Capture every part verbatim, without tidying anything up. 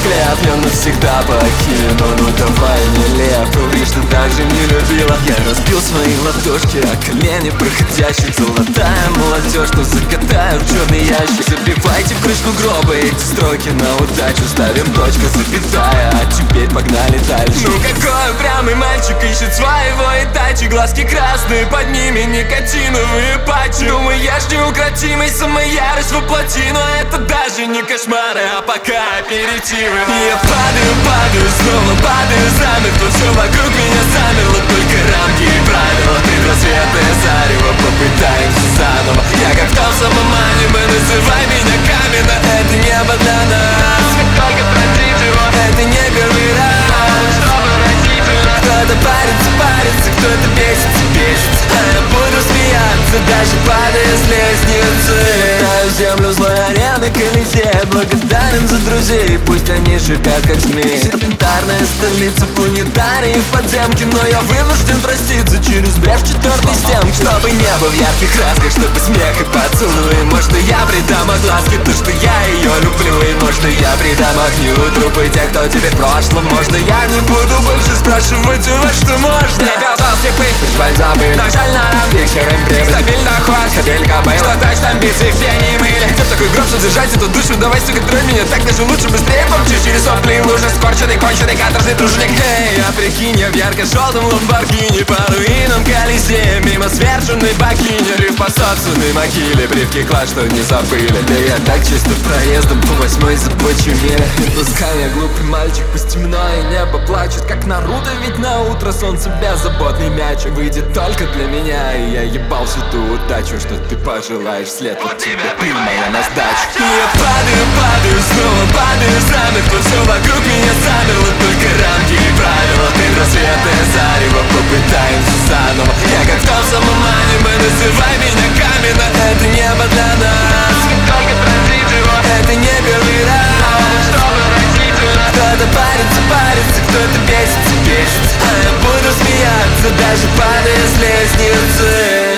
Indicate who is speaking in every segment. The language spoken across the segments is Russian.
Speaker 1: взгляд я навсегда покину. Ну давай не лев, говори, что так же не любила. Я разбил свои ладошки о колени проходящих. Золотая молодежь, что закатаю в черный ящик. Забивайте в крышку гроба эти строки на удачу. Ставим точка, запятая, а теперь погнали дальше. Ну какой упрямый мальчик ищет своего Итачи. Глазки красные, под ними никотиновые патчи. Думаю, я ж неукротимый, самая ярость воплоти. Но это даже не кошмары, а пока аперитивы. И я падаю, падаю, снова падаю замертво. Все вокруг меня замерло, только рамки и правила. Предрассветное зарево, попытаемся заново. Я как в том самом аниме, называй меня Камина. Это небо для нас, только простить его. Это не первый раз, чтобы родить его. Кто-то парится, парится, кто-то бесится, бесится. А я буду смеяться, даже падая с лестницы. Знаю землю злой арены Колизея. Благодарен за друзей, пусть они шипят как змеи. Серпентарная столица планетарии в подземке. Но я вынужден проститься через брешь четвертой стенки. Чтобы небо в ярких красках, чтобы смех и поцелуи. Может и я придам огласке то, что я ее люблю. И может и я придам огню трупы тех, кто теперь в прошлом. Можно я не буду больше спрашивать у вас, что можно. Не пёсал слепых, жаль забыл. Но жаль на рамке, серым привык. Стабильно хват, капелька был. Что точно амбиции все не мыли. Где такой гроб, что держать эту душу. Давай, сука, трой меня, так даже лучше быстрее помчи. Через сопли лужи, скорченный, конченый, каторжный труженик. Эй, а прикинь, я в ярко-желтом ламборгини по руинам Колизея. Мимо сверженной богини, риф по собственной могиле. Привки клад, что не забыли. Да я так чисто проездом по восьмой забочей мире. Пускай я глупый мальчик, пусть темно и небо плачет, как Наруто, ведь на утро солнце беззаботный мячик выйдет только для меня. И я ебал всю ту удачу, что ты пожелаешь вслед от тебя, ты моя на сдачу. И я падаю, падаю, снова падаю замертво. Все вокруг меня замерло, только рамки и правила. Предрассветное зарево, попытаемся заново. Я как в том самом аниме, называй меня Камина. Это небо для нас, только простить его. Это не первый раз, чтобы родить его. Кто-то парится, парится, кто-то бесится, бесится. А я буду смеяться, даже падая с лестницы.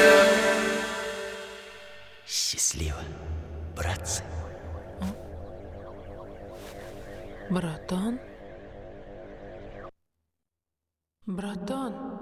Speaker 2: Счастливо, братцы.
Speaker 3: Братан? Братан?